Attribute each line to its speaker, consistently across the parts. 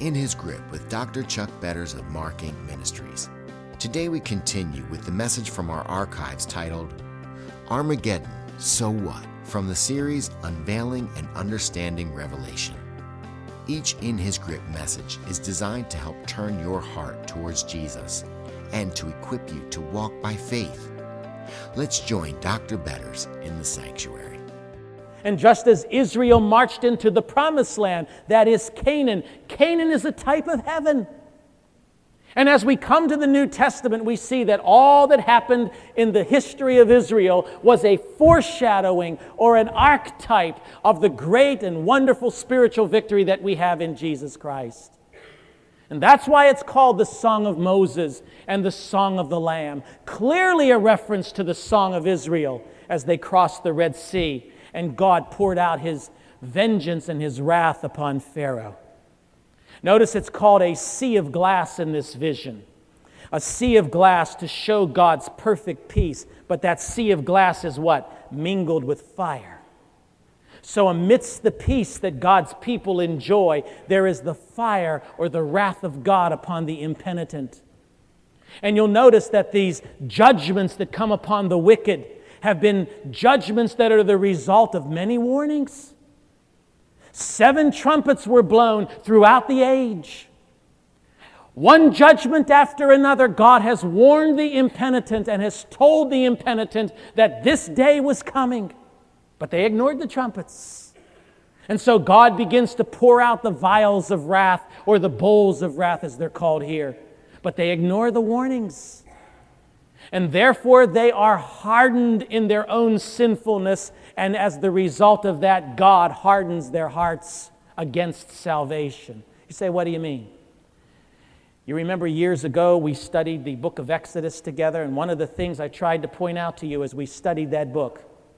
Speaker 1: In His Grip with Dr. Chuck Betters of Mark Inc. Ministries. Today we continue with the message from our archives titled, Armageddon, So What? From the series Unveiling and Understanding Revelation. Each In His Grip message is designed to help turn your heart towards Jesus and to equip you to walk by faith. Let's join Dr. Betters in the sanctuary.
Speaker 2: And just as Israel marched into the promised land, that is Canaan, Canaan is a type of heaven. And as we come to the New Testament, we see that all that happened in the history of Israel was a foreshadowing or an archetype of the great and wonderful spiritual victory that we have in Jesus Christ. And that's why it's called the Song of Moses and the Song of the Lamb. Clearly a reference to the Song of Israel as they crossed the Red Sea and God poured out His vengeance and His wrath upon Pharaoh. Notice it's called a sea of glass in this vision. A sea of glass to show God's perfect peace. But that sea of glass is what? Mingled with fire. So amidst the peace that God's people enjoy, there is the fire or the wrath of God upon the impenitent. And you'll notice that these judgments that come upon the wicked have been judgments that are the result of many warnings. 7 trumpets were blown throughout the age. One judgment after another, God has warned the impenitent and has told the impenitent that this day was coming. But they ignored the trumpets. And so God begins to pour out the vials of wrath, or the bowls of wrath as they're called here. But they ignore the warnings. And therefore they are hardened in their own sinfulness, and as the result of that, God hardens their hearts against salvation. You say, what do you mean? You remember years ago we studied the book of Exodus together, and one of the things I tried to point out to you as we studied that book,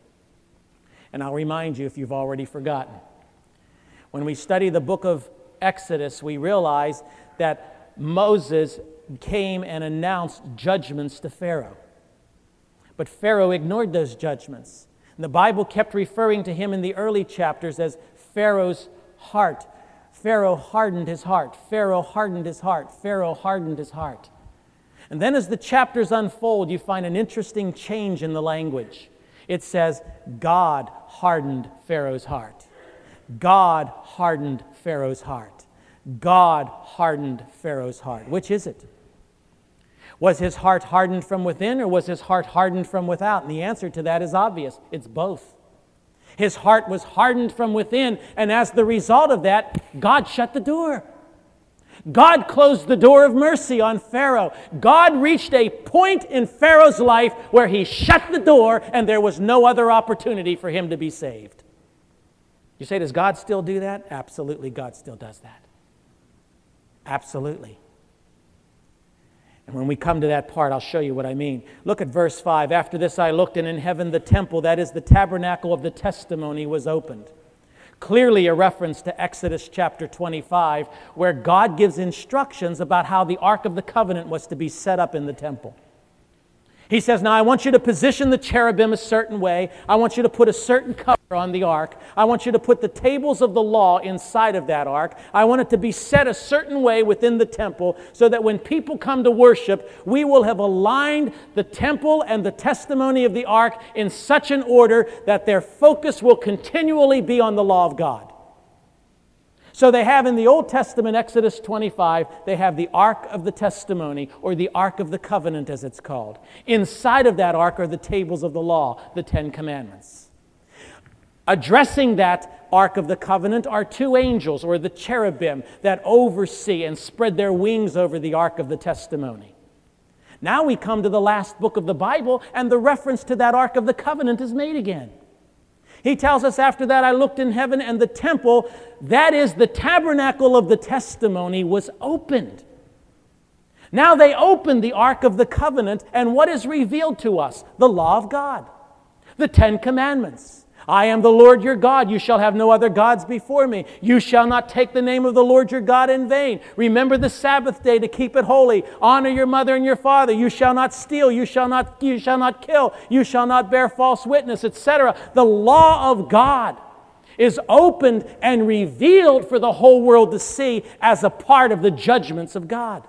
Speaker 2: and I'll remind you if you've already forgotten. When we study the book of Exodus, we realize that Moses came and announced judgments to Pharaoh. But Pharaoh ignored those judgments. And the Bible kept referring to him in the early chapters as Pharaoh's heart. Pharaoh hardened his heart. Pharaoh hardened his heart. Pharaoh hardened his heart. And then as the chapters unfold, you find an interesting change in the language. It says, God hardened Pharaoh's heart. God hardened Pharaoh's heart. God hardened Pharaoh's heart. Which is it? Was his heart hardened from within, or was his heart hardened from without? And the answer to that is obvious. It's both. His heart was hardened from within, and as the result of that, God shut the door. God closed the door of mercy on Pharaoh. God reached a point in Pharaoh's life where He shut the door, and there was no other opportunity for him to be saved. You say, does God still do that? Absolutely, God still does that. Absolutely. And when we come to that part, I'll show you what I mean. Look at verse 5. After this I looked, and in heaven the temple, that is the tabernacle of the testimony, was opened. Clearly a reference to Exodus chapter 25, where God gives instructions about how the Ark of the Covenant was to be set up in the temple. He says, now I want you to position the cherubim a certain way. I want you to put a certain cover on the ark. I want you to put the tables of the law inside of that ark. I want it to be set a certain way within the temple so that when people come to worship, we will have aligned the temple and the testimony of the ark in such an order that their focus will continually be on the law of God. So they have in the Old Testament, Exodus 25, they have the Ark of the Testimony, or the Ark of the Covenant as it's called. Inside of that ark are the tables of the law, the 10 Commandments. Addressing that Ark of the Covenant are 2 angels, or the cherubim, that oversee and spread their wings over the Ark of the Testimony. Now we come to the last book of the Bible, and the reference to that Ark of the Covenant is made again. He tells us, after that I looked in heaven, and the temple, that is the tabernacle of the testimony, was opened. Now they opened the Ark of the Covenant, and what is revealed to us? The law of God, the 10 Commandments. I am the Lord your God. You shall have no other gods before me. You shall not take the name of the Lord your God in vain. Remember the Sabbath day to keep it holy. Honor your mother and your father. You shall not steal. You shall not kill. You shall not bear false witness, etc. The law of God. is opened and revealed for the whole world to see as a part of the judgments of God.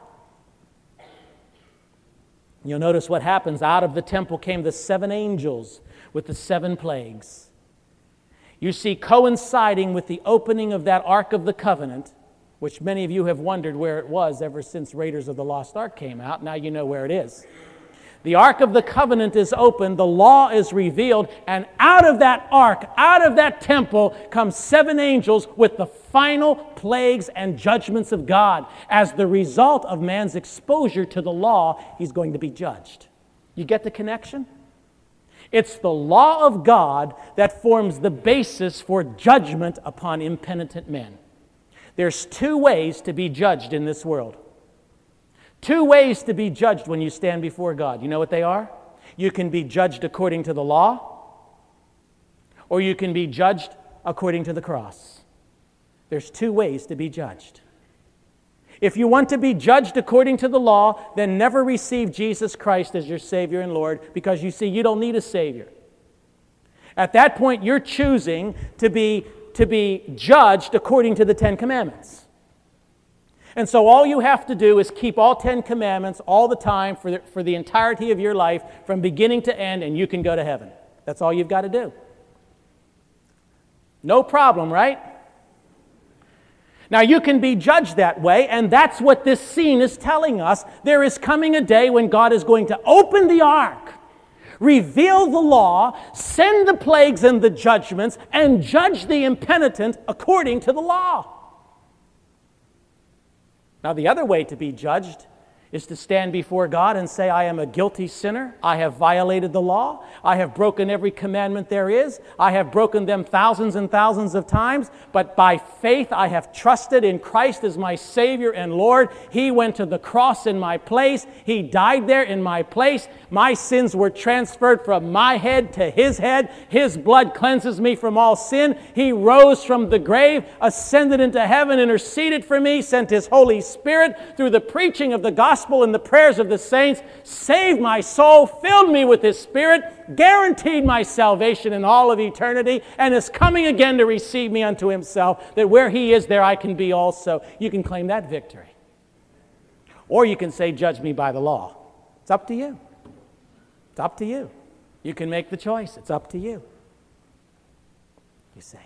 Speaker 2: You'll notice what happens. Out of the temple came the 7 angels with the 7 plagues. You see, coinciding with the opening of that Ark of the Covenant, which many of you have wondered where it was ever since Raiders of the Lost Ark came out. Now you know where it is. The Ark of the Covenant is opened, the law is revealed, and out of that ark, out of that temple, come 7 angels with the final plagues and judgments of God. As the result of man's exposure to the law, he's going to be judged. You get the connection? It's the law of God that forms the basis for judgment upon impenitent men. There's 2 ways to be judged in this world. 2 ways to be judged when you stand before God. You know what they are? You can be judged according to the law, or you can be judged according to the cross. There's 2 ways to be judged. If you want to be judged according to the law, then never receive Jesus Christ as your Savior and Lord, because you see, you don't need a Savior. At that point, you're choosing to be judged according to the 10 Commandments. And so all you have to do is keep all 10 Commandments all the time for the entirety of your life, from beginning to end, and you can go to heaven. That's all you've got to do. No problem, right? Now, you can be judged that way, and that's what this scene is telling us. There is coming a day when God is going to open the ark, reveal the law, send the plagues and the judgments, and judge the impenitent according to the law. Now, the other way to be judged is to stand before God and say, I am a guilty sinner. I have violated the law. I have broken every commandment there is. I have broken them thousands and thousands of times. But by faith, I have trusted in Christ as my Savior and Lord. He went to the cross in my place. He died there in my place. My sins were transferred from my head to His head. His blood cleanses me from all sin. He rose from the grave, ascended into heaven, interceded for me, sent His Holy Spirit through the preaching of the gospel and the prayers of the saints, saved my soul, filled me with His Spirit, guaranteed my salvation in all of eternity, and is coming again to receive me unto Himself, that where He is, there I can be also. You can claim that victory. Or you can say, judge me by the law. It's up to you. It's up to you. You can make the choice. It's up to you. You say.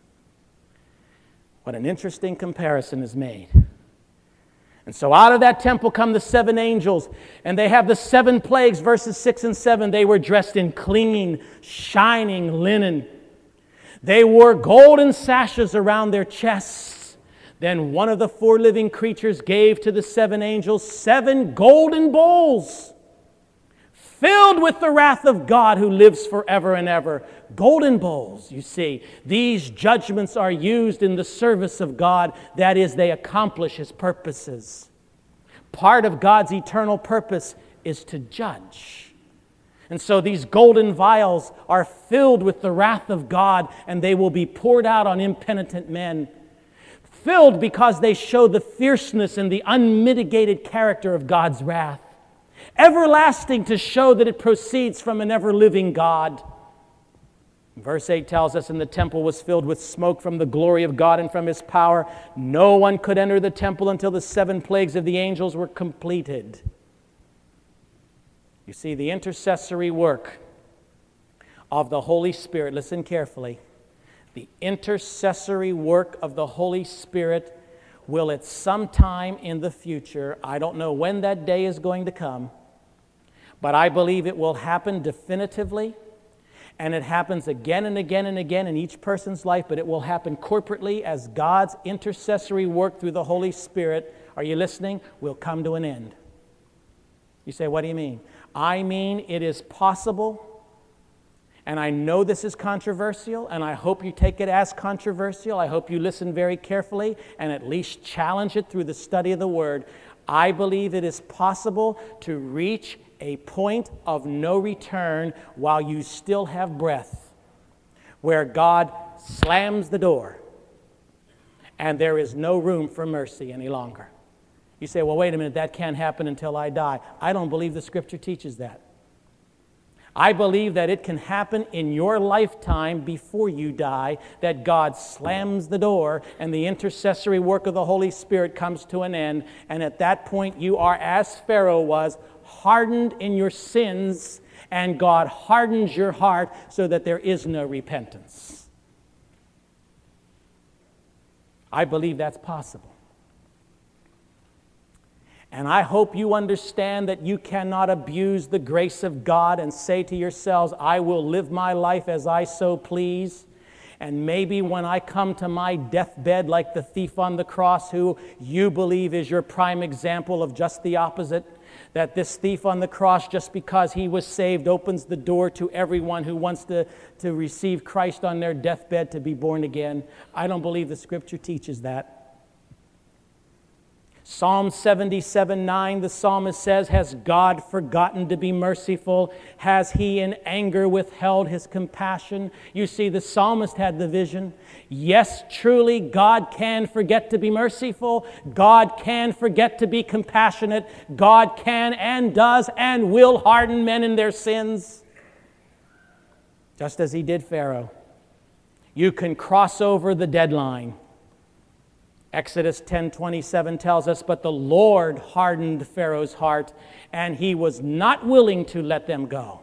Speaker 2: What an interesting comparison is made. And so out of that temple come the 7 angels, and they have the 7 plagues, verses 6 and 7. They were dressed in clean, shining linen. They wore golden sashes around their chests. Then one of the 4 living creatures gave to the 7 angels 7 golden bowls, filled with the wrath of God who lives forever and ever. Golden bowls, you see. These judgments are used in the service of God. That is, they accomplish His purposes. Part of God's eternal purpose is to judge. And so these golden vials are filled with the wrath of God, and they will be poured out on impenitent men. Filled because they show the fierceness and the unmitigated character of God's wrath. Everlasting, to show that it proceeds from an ever-living God. Verse 8 tells us, and the temple was filled with smoke from the glory of God and from His power. No one could enter the temple until the 7 plagues of the angels were completed. You see, the intercessory work of the Holy Spirit, listen carefully, the intercessory work of the Holy Spirit will at some time in the future, I don't know when that day is going to come, but I believe it will happen definitively, and it happens again and again and again in each person's life, but it will happen corporately as God's intercessory work through the Holy Spirit, are you listening, will come to an end. You say, what do you mean? I mean, it is possible, and I know this is controversial, and I hope you take it as controversial. I hope you listen very carefully and at least challenge it through the study of the Word. I believe it is possible to reach a point of no return while you still have breath, where God slams the door and there is no room for mercy any longer. You say, well, wait a minute, that can't happen until I die. I don't believe the Scripture teaches that. I believe that it can happen in your lifetime before you die, that God slams the door and the intercessory work of the Holy Spirit comes to an end, and at that point you are, as Pharaoh was, hardened in your sins, and God hardens your heart so that there is no repentance. I believe that's possible. And I hope you understand that you cannot abuse the grace of God and say to yourselves, I will live my life as I so please. And maybe when I come to my deathbed like the thief on the cross, who you believe is your prime example of just the opposite, that this thief on the cross, just because he was saved, opens the door to everyone who wants to receive Christ on their deathbed to be born again. I don't believe the Scripture teaches that. Psalm 77:9, the psalmist says, has God forgotten to be merciful? Has he in anger withheld his compassion? You see, the psalmist had the vision. Yes, truly, God can forget to be merciful. God can forget to be compassionate. God can and does and will harden men in their sins, just as he did Pharaoh. You can cross over the deadline. Exodus 10:27 tells us, but the Lord hardened Pharaoh's heart, and he was not willing to let them go.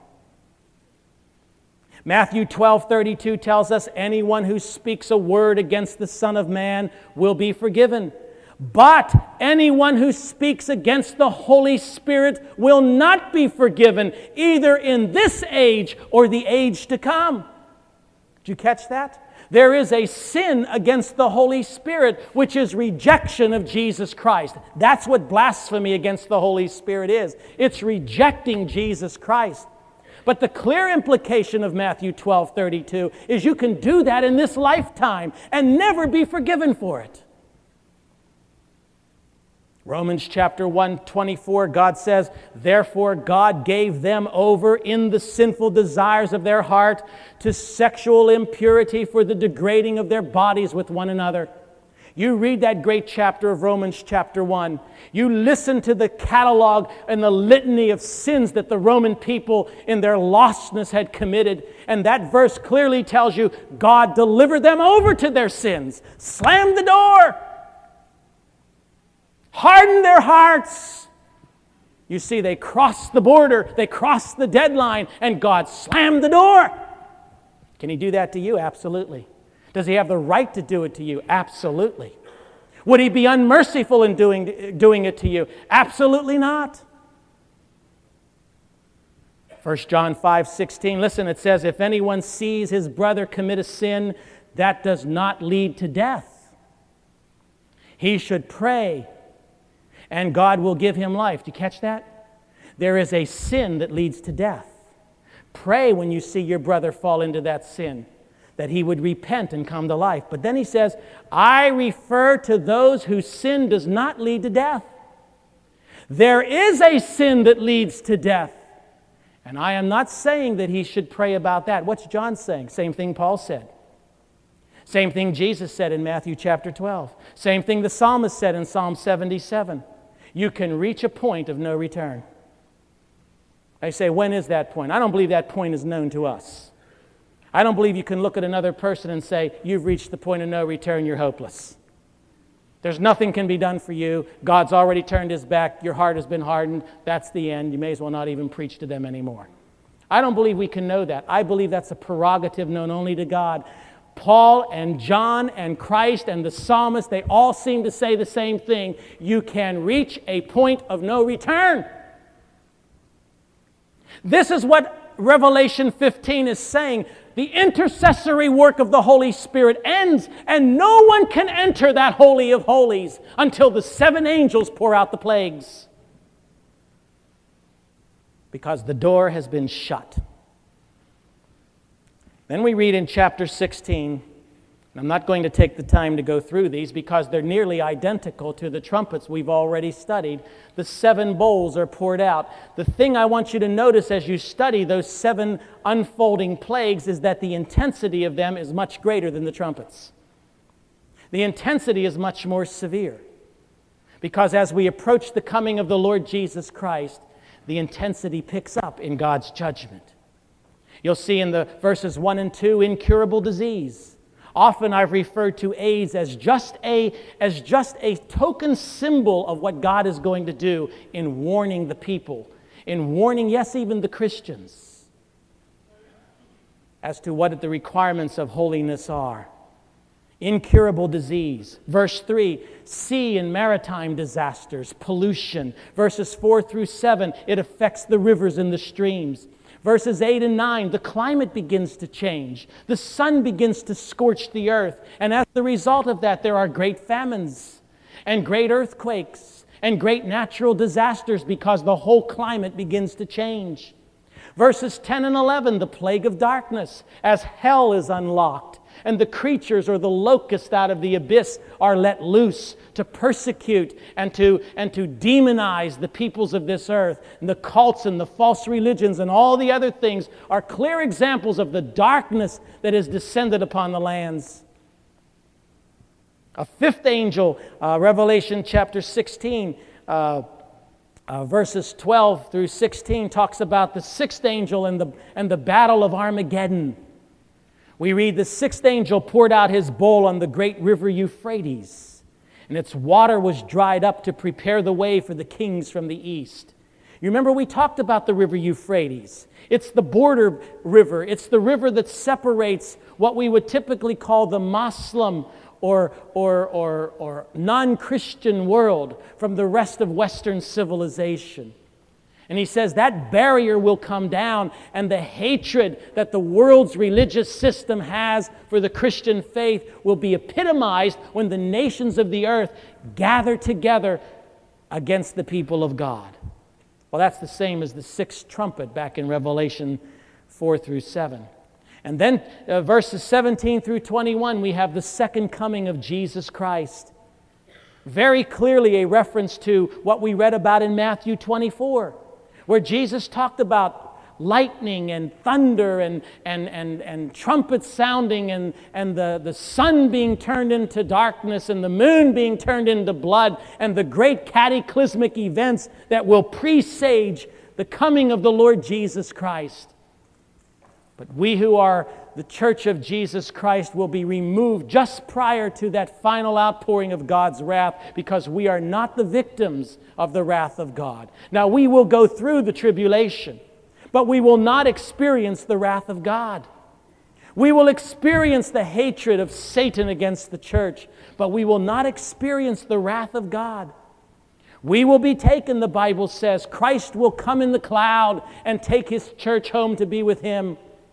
Speaker 2: Matthew 12:32 tells us, anyone who speaks a word against the Son of Man will be forgiven. But anyone who speaks against the Holy Spirit will not be forgiven, either in this age or the age to come. Did you catch that? There is a sin against the Holy Spirit, which is rejection of Jesus Christ. That's what blasphemy against the Holy Spirit is. It's rejecting Jesus Christ. But the clear implication of Matthew 12:32 is you can do that in this lifetime and never be forgiven for it. Romans chapter 1:24, God says, therefore God gave them over in the sinful desires of their heart to sexual impurity for the degrading of their bodies with one another. You read that great chapter of Romans chapter 1. You listen to the catalog and the litany of sins that the Roman people in their lostness had committed. And that verse clearly tells you God delivered them over to their sins, slammed the door, harden their hearts. You see, they crossed the border, they crossed the deadline, and God slammed the door. Can he do that to you? Absolutely. Does he have the right to do it to you? Absolutely. Would he be unmerciful in doing it to you? Absolutely not. 1 John 5:16, listen, it says, if anyone sees his brother commit a sin, that does not lead to death. He should pray, and God will give him life. Do you catch that? There is a sin that leads to death. Pray when you see your brother fall into that sin, that he would repent and come to life. But then he says, I refer to those whose sin does not lead to death. There is a sin that leads to death. And I am not saying that he should pray about that. What's John saying? Same thing Paul said. Same thing Jesus said in Matthew chapter 12. Same thing the psalmist said in Psalm 77. You can reach a point of no return. I say, when is that point? I don't believe that point is known to us. I don't believe you can look at another person and say, you've reached the point of no return, you're hopeless. There's nothing can be done for you. God's already turned his back. Your heart has been hardened. That's the end. You may as well not even preach to them anymore. I don't believe we can know that. I believe that's a prerogative known only to God. Paul and John and Christ and the psalmist, they all seem to say the same thing. You can reach a point of no return. This is what Revelation 15 is saying. The intercessory work of the Holy Spirit ends, and no one can enter that Holy of Holies until the 7 angels pour out the plagues, because the door has been shut. Then we read in chapter 16, and I'm not going to take the time to go through these because they're nearly identical to the trumpets we've already studied. The 7 bowls are poured out. The thing I want you to notice as you study those 7 unfolding plagues is that the intensity of them is much greater than the trumpets. The intensity is much more severe, because as we approach the coming of the Lord Jesus Christ, the intensity picks up in God's judgment. You'll see in the verses 1 and 2, incurable disease. Often I've referred to AIDS as just a token symbol of what God is going to do in warning the people, in warning, yes, even the Christians, as to what the requirements of holiness are. Incurable disease. Verse 3, sea and maritime disasters, pollution. Verses 4 through 7, it affects the rivers and the streams. Verses 8 and 9, the climate begins to change. The sun begins to scorch the earth. And as the result of that, there are great famines and great earthquakes and great natural disasters because the whole climate begins to change. Verses 10 and 11, the plague of darkness, as hell is unlocked and the creatures or the locusts out of the abyss are let loose to persecute and to demonize the peoples of this earth. And the cults and the false religions and all the other things are clear examples of the darkness that has descended upon the lands. A fifth angel, Revelation chapter 16, verses 12 through 16, talks about the sixth angel and the battle of Armageddon. We read, the sixth angel poured out his bowl on the great river Euphrates, and its water was dried up to prepare the way for the kings from the east. You remember we talked about the river Euphrates. It's the border river. It's the river that separates what we would typically call the Muslim or non-Christian world from the rest of Western civilization. And he says that barrier will come down, and the hatred that the world's religious system has for the Christian faith will be epitomized when the nations of the earth gather together against the people of God. Well, that's the same as the sixth trumpet back in Revelation 4 through 7. And then verses 17 through 21, we have the second coming of Jesus Christ. Very clearly a reference to what we read about in Matthew 24. Where Jesus talked about lightning and thunder and trumpets sounding and the sun being turned into darkness and the moon being turned into blood and the great cataclysmic events that will presage the coming of the Lord Jesus Christ. But we who are the church of Jesus Christ will be removed just prior to that final outpouring of God's wrath because we are not the victims of the wrath of God. Now, we will go through the tribulation, but we will not experience the wrath of God. We will experience the hatred of Satan against the church, but we will not experience the wrath of God. We will be taken, the Bible says. Christ will come in the cloud and take his church home to be with him.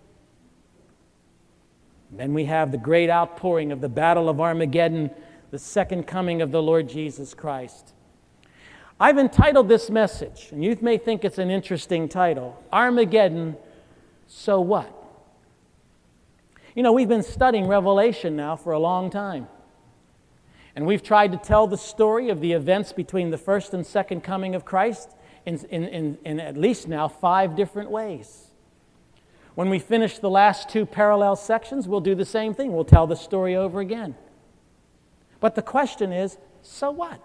Speaker 2: Then we have the great outpouring of the battle of Armageddon, the second coming of the Lord Jesus Christ. I've entitled this message, and you may think it's an interesting title, Armageddon, So What? You know, we've been studying Revelation now for a long time. And we've tried to tell the story of the events between the first and second coming of Christ in at least now 5 different ways. When we finish the last 2 parallel sections, we'll do the same thing. We'll tell the story over again. But the question is, so what?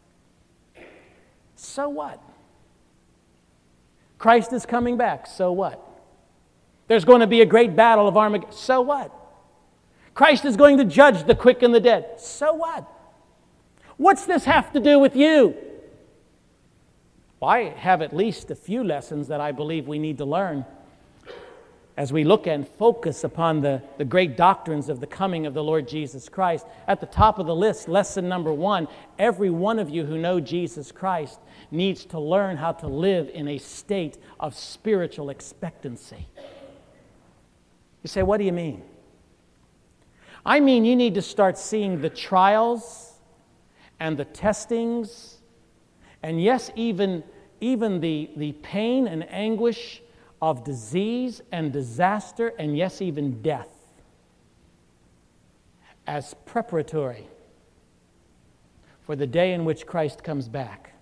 Speaker 2: So what? Christ is coming back. So what? There's going to be a great battle of Armageddon. So what? Christ is going to judge the quick and the dead. So what? What's this have to do with you? Well, I have at least a few lessons that I believe we need to learn as we look and focus upon the great doctrines of the coming of the Lord Jesus Christ. At the top of the list, lesson number 1, every one of you who know Jesus Christ needs to learn how to live in a state of spiritual expectancy. You say, what do you mean? I mean, you need to start seeing the trials and the testings, and yes, even the pain and anguish of disease and disaster, and yes, even death, as preparatory for the day in which Christ comes back.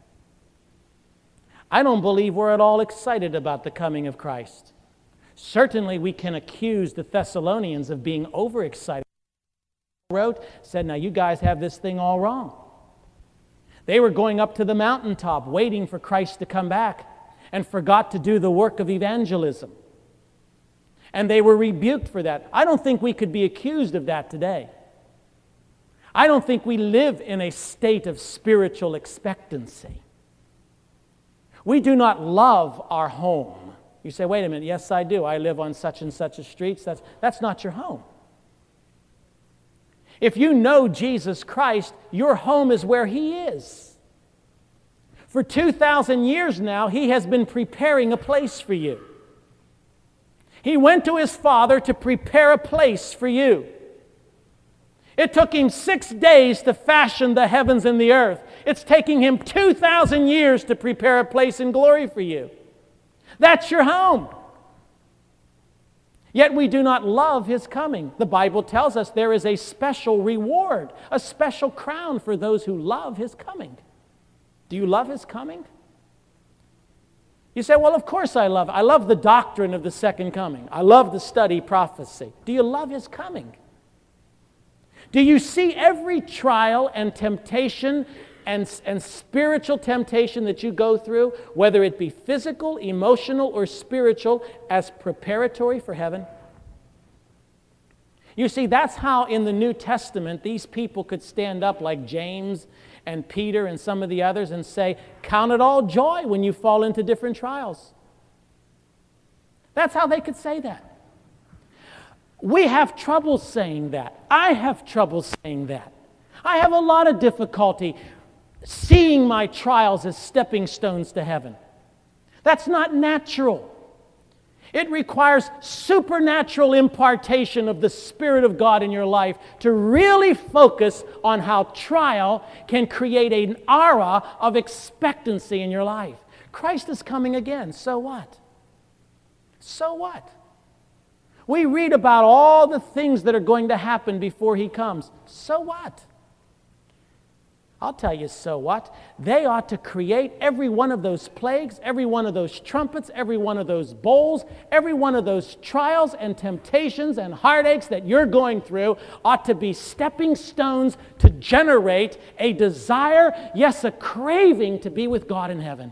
Speaker 2: I don't believe we're at all excited about the coming of Christ. Certainly, we can accuse the Thessalonians of being overexcited. Said, now you guys have this thing all wrong. They were going up to the mountaintop waiting for Christ to come back and forgot to do the work of evangelism. And they were rebuked for that. I don't think we could be accused of that today. I don't think we live in a state of spiritual expectancy. We do not love our home. You say, wait a minute, yes I do. I live on such and such a street. That's not your home. If you know Jesus Christ, your home is where He is. For 2,000 years now, He has been preparing a place for you. He went to His Father to prepare a place for you. It took Him 6 days to fashion the heavens and the earth. It's taking Him 2,000 years to prepare a place in glory for you. That's your home. Yet we do not love His coming. The Bible tells us there is a special reward, a special crown for those who love His coming. Do you love His coming? You say, well, of course I love it. I love the doctrine of the second coming. I love to study prophecy. Do you love His coming? Do you see every trial and temptation and spiritual temptation that you go through, whether it be physical, emotional, or spiritual, as preparatory for heaven? You see, that's how in the New Testament these people could stand up like James and Peter and some of the others and say, count it all joy when you fall into different trials. That's how they could say that. We have trouble saying that. I have trouble saying that. I have a lot of difficulty seeing my trials as stepping stones to heaven. That's not natural. It requires supernatural impartation of the Spirit of God in your life to really focus on how trial can create an aura of expectancy in your life. Christ is coming again. So what? So what? We read about all the things that are going to happen before He comes. So what? I'll tell you, so what? They ought to create every one of those plagues, every one of those trumpets, every one of those bowls, every one of those trials and temptations and heartaches that you're going through ought to be stepping stones to generate a desire, yes, a craving to be with God in heaven.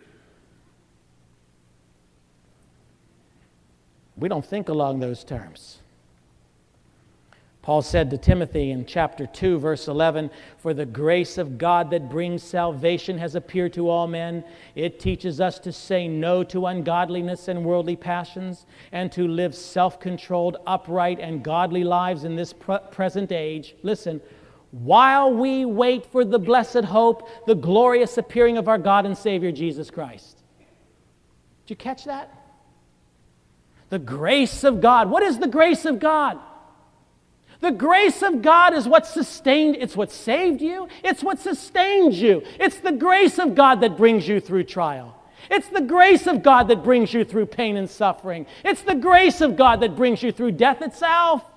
Speaker 2: We don't think along those terms. Paul said to Timothy in chapter 2, verse 11, "For the grace of God that brings salvation has appeared to all men. It teaches us to say no to ungodliness and worldly passions, and to live self-controlled, upright, and godly lives in this present age." Listen, while we wait for the blessed hope, the glorious appearing of our God and Savior Jesus Christ. Did you catch that? The grace of God. What is the grace of God? The grace of God is what sustained, it's what saved you, it's what sustains you. It's the grace of God that brings you through trial. It's the grace of God that brings you through pain and suffering. It's the grace of God that brings you through death itself.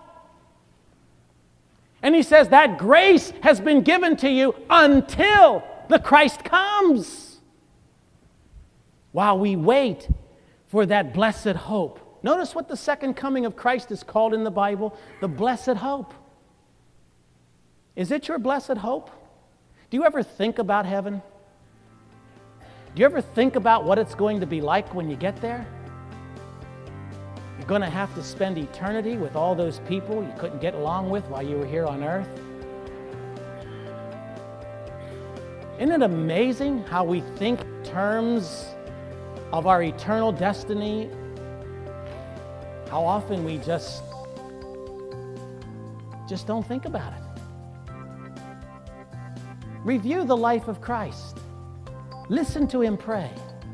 Speaker 2: And he says that grace has been given to you until the Christ comes. While we wait for that blessed hope. Notice what the second coming of Christ is called in the Bible, the blessed hope. Is it your blessed hope? Do you ever think about heaven? Do you ever think about what it's going to be like when you get there? You're going to have to spend eternity with all those people you couldn't get along with while you were here on earth. Isn't it amazing how we think in terms of our eternal destiny? How often we just don't think about it. Review the life of Christ. Listen to Him pray.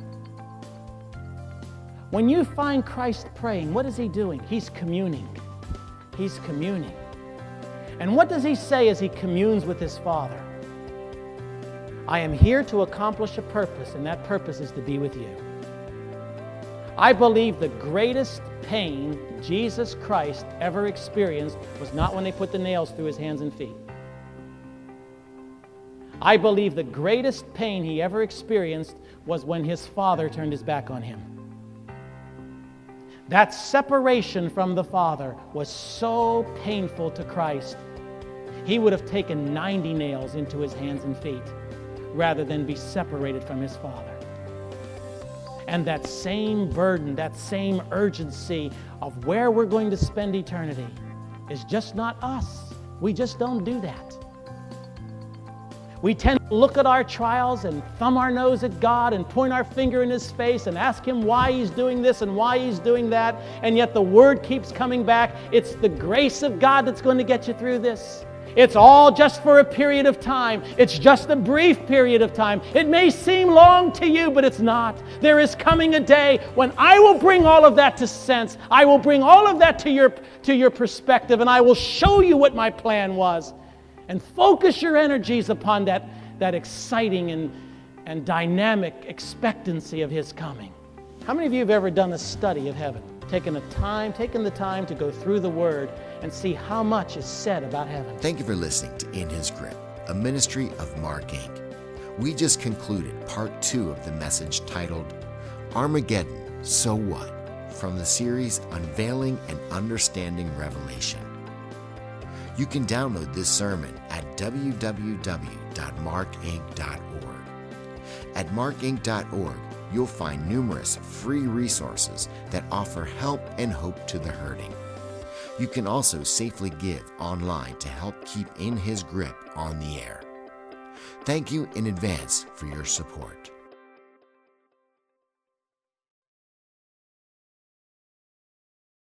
Speaker 2: When you find Christ praying, what is He doing? He's communing. He's communing. And what does He say as He communes with His Father? I am here to accomplish a purpose, and that purpose is to be with you. I believe the greatest pain Jesus Christ ever experienced was not when they put the nails through His hands and feet. I believe the greatest pain He ever experienced was when His Father turned His back on Him. That separation from the Father was so painful to Christ, He would have taken 90 nails into His hands and feet rather than be separated from His Father. And that same burden, that same urgency of where we're going to spend eternity is just not us. We just don't do that. We tend to look at our trials and thumb our nose at God and point our finger in His face and ask Him why He's doing this and why He's doing that. And yet the word keeps coming back. It's the grace of God that's going to get you through this. It's all just for a period of time. It's just a brief period of time. It may seem long to you, but it's not. There is coming a day when I will bring all of that to sense. I will bring all of that to your perspective, and I will show you what my plan was. And focus your energies upon that exciting and dynamic expectancy of His coming. How many of you have ever done a study of heaven? Taken the time to go through the Word and see how much is said about heaven.
Speaker 1: Thank you for listening to In His Grip, a ministry of Mark Inc. We just concluded part 2 of the message titled Armageddon, So What? From the series Unveiling and Understanding Revelation. You can download this sermon at www.markinc.org. At markinc.org, you'll find numerous free resources that offer help and hope to the hurting. You can also safely give online to help keep In His Grip on the air. Thank you in advance for your support.